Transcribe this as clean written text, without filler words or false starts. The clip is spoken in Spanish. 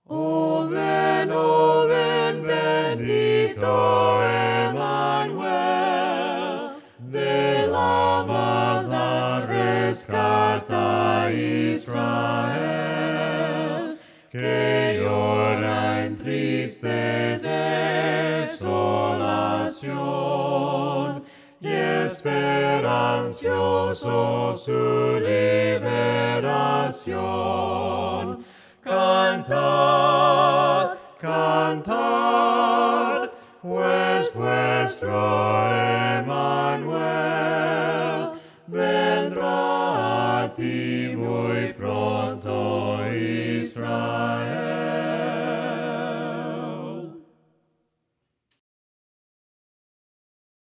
O ven, bendito Emmanuel, de la maldad rescata a Israel, que llora en triste desolación, y esperancioso su liberación. Cantad, cantad, pues vuestro